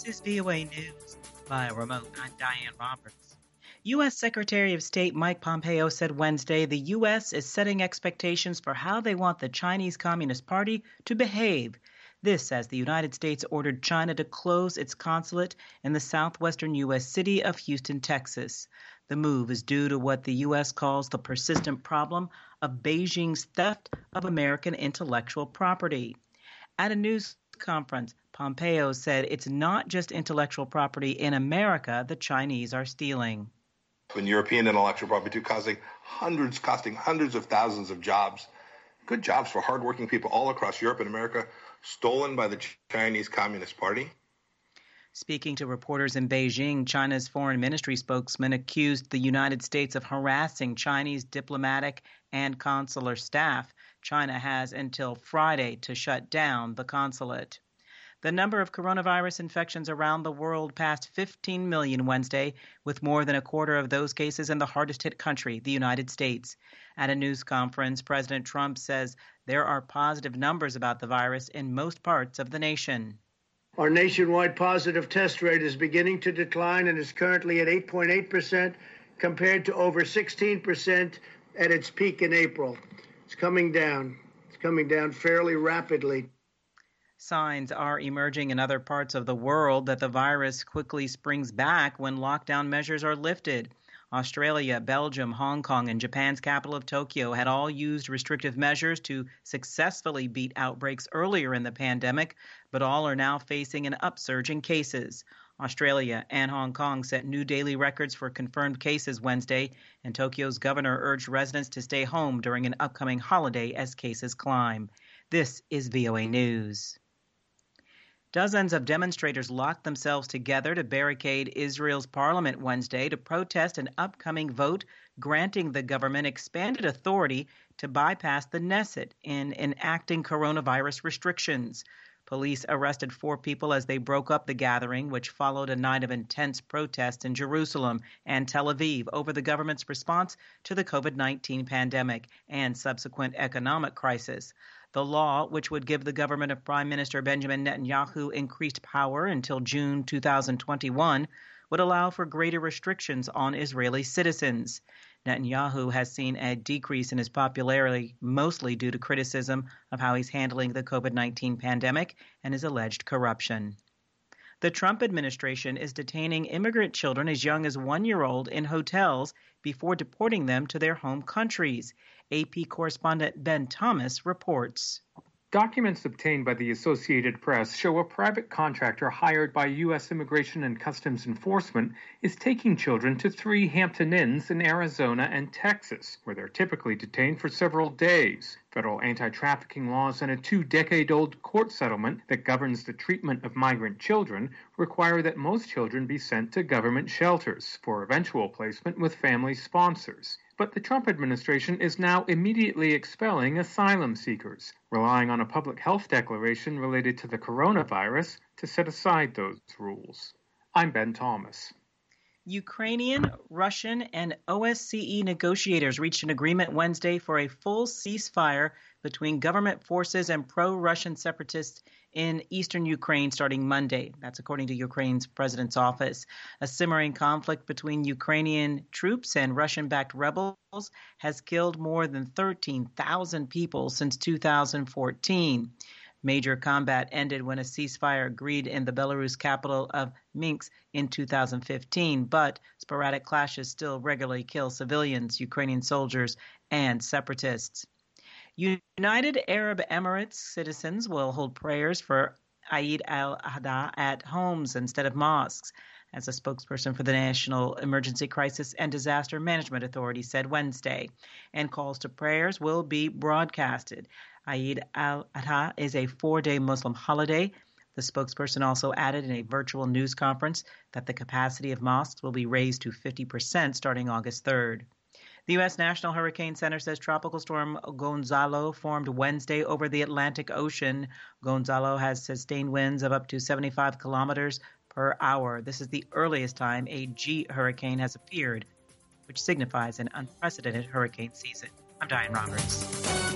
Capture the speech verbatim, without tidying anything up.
is V O A News via remote. I'm Diane Roberts. U S. Secretary of State Mike Pompeo said Wednesday the U S is setting expectations for how they want the Chinese Communist Party to behave. This as the United States ordered China to close its consulate in the southwestern U S city of Houston, Texas. The move is due to what the U S calls the persistent problem of Beijing's theft of American intellectual property. At a news conference, Pompeo said it's not just intellectual property in America the Chinese are stealing. When European intellectual property causing hundreds, costing hundreds of thousands of jobs, good jobs for hardworking people all across Europe and America, stolen by the Chinese Communist Party. Speaking to reporters in Beijing, China's foreign ministry spokesman accused the United States of harassing Chinese diplomatic and consular staff. China has until Friday to shut down the consulate. The number of coronavirus infections around the world passed fifteen million Wednesday, with more than a quarter of those cases in the hardest hit country, the United States. At a news conference, President Trump says there are positive numbers about the virus in most parts of the nation. Our nationwide positive test rate is beginning to decline and is currently at eight point eight percent compared to over sixteen percent at its peak in April. It's coming down. It's coming down fairly rapidly. Signs are emerging in other parts of the world that the virus quickly springs back when lockdown measures are lifted. Australia, Belgium, Hong Kong, and Japan's capital of Tokyo had all used restrictive measures to successfully beat outbreaks earlier in the pandemic, but all are now facing an upsurge in cases. Australia and Hong Kong set new daily records for confirmed cases Wednesday, and Tokyo's governor urged residents to stay home during an upcoming holiday as cases climb. This is V O A News. Dozens of demonstrators locked themselves together to barricade Israel's parliament Wednesday to protest an upcoming vote granting the government expanded authority to bypass the Knesset in enacting coronavirus restrictions. Police arrested four people as they broke up the gathering, which followed a night of intense protests in Jerusalem and Tel Aviv over the government's response to the COVID nineteen pandemic and subsequent economic crisis. The law, which would give the government of Prime Minister Benjamin Netanyahu increased power until June two thousand twenty-one, would allow for greater restrictions on Israeli citizens. Netanyahu has seen a decrease in his popularity, mostly due to criticism of how he's handling the COVID nineteen pandemic and his alleged corruption. The Trump administration is detaining immigrant children as young as one-year-old in hotels before deporting them to their home countries. A P correspondent Ben Thomas reports. Documents obtained by the Associated Press show a private contractor hired by U S Immigration and Customs Enforcement is taking children to three Hampton Inns in Arizona and Texas, where they're typically detained for several days. Federal anti-trafficking laws and a two-decade-old court settlement that governs the treatment of migrant children require that most children be sent to government shelters for eventual placement with family sponsors. But the Trump administration is now immediately expelling asylum seekers, relying on a public health declaration related to the coronavirus to set aside those rules. I'm Ben Thomas. Ukrainian, Russian, and O S C E negotiators reached an agreement Wednesday for a full ceasefire between government forces and pro-Russian separatists in eastern Ukraine starting Monday. That's according to Ukraine's president's office. A simmering conflict between Ukrainian troops and Russian-backed rebels has killed more than thirteen thousand people since two thousand fourteen. Major combat ended when a ceasefire agreed in the Belarus capital of Minsk in two thousand fifteen, but sporadic clashes still regularly kill civilians, Ukrainian soldiers, and separatists. United Arab Emirates citizens will hold prayers for Eid al-Adha at homes instead of mosques, as a spokesperson for the National Emergency Crisis and Disaster Management Authority said Wednesday, and calls to prayers will be broadcasted. Eid al-Adha is a four-day Muslim holiday. The spokesperson also added in a virtual news conference that the capacity of mosques will be raised to fifty percent starting August third. The U S National Hurricane Center says Tropical Storm Gonzalo formed Wednesday over the Atlantic Ocean. Gonzalo has sustained winds of up to seventy-five kilometers per hour. This is the earliest time a G hurricane has appeared, which signifies an unprecedented hurricane season. I'm Diane Roberts.